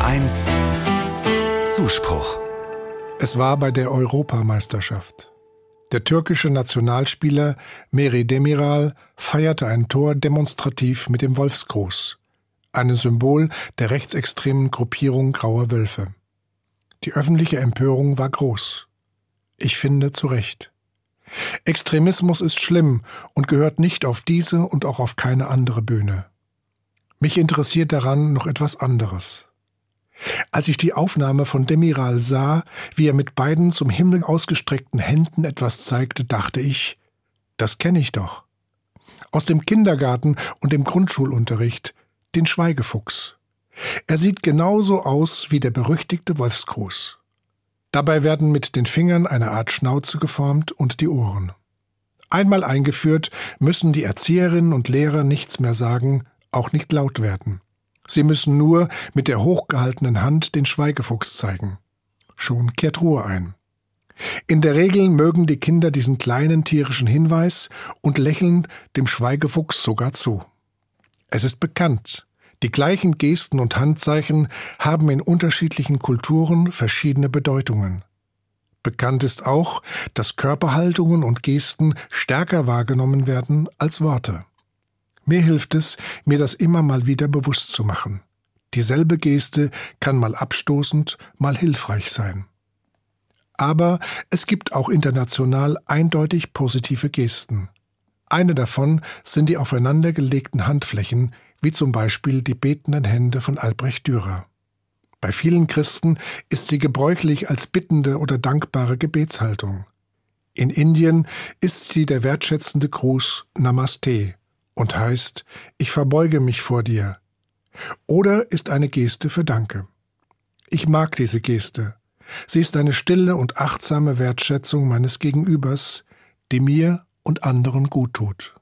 1 Zuspruch. Es war bei der Europameisterschaft. Der türkische Nationalspieler Meri Demiral feierte ein Tor demonstrativ mit dem Wolfsgruß, einem Symbol der rechtsextremen Gruppierung Grauer Wölfe. Die öffentliche Empörung war groß. Ich finde, zu Recht. Extremismus ist schlimm und gehört nicht auf diese und auch auf keine andere Bühne. Mich interessiert daran noch etwas anderes. Als ich die Aufnahme von Demiral sah, wie er mit beiden zum Himmel ausgestreckten Händen etwas zeigte, dachte ich, das kenne ich doch. Aus dem Kindergarten und dem Grundschulunterricht, den Schweigefuchs. Er sieht genauso aus wie der berüchtigte Wolfsgruß. Dabei werden mit den Fingern eine Art Schnauze geformt und die Ohren. Einmal eingeführt, müssen die Erzieherinnen und Lehrer nichts mehr sagen, auch nicht laut werden. Sie müssen nur mit der hochgehaltenen Hand den Schweigefuchs zeigen. Schon kehrt Ruhe ein. In der Regel mögen die Kinder diesen kleinen tierischen Hinweis und lächeln dem Schweigefuchs sogar zu. Es ist bekannt, die gleichen Gesten und Handzeichen haben in unterschiedlichen Kulturen verschiedene Bedeutungen. Bekannt ist auch, dass Körperhaltungen und Gesten stärker wahrgenommen werden als Worte. Mir hilft es, mir das immer mal wieder bewusst zu machen. Dieselbe Geste kann mal abstoßend, mal hilfreich sein. Aber es gibt auch international eindeutig positive Gesten. Eine davon sind die aufeinandergelegten Handflächen, wie zum Beispiel die betenden Hände von Albrecht Dürer. Bei vielen Christen ist sie gebräuchlich als bittende oder dankbare Gebetshaltung. In Indien ist sie der wertschätzende Gruß Namaste und heißt, ich verbeuge mich vor dir. Oder ist eine Geste für Danke. Ich mag diese Geste. Sie ist eine stille und achtsame Wertschätzung meines Gegenübers, die mir und anderen gut tut.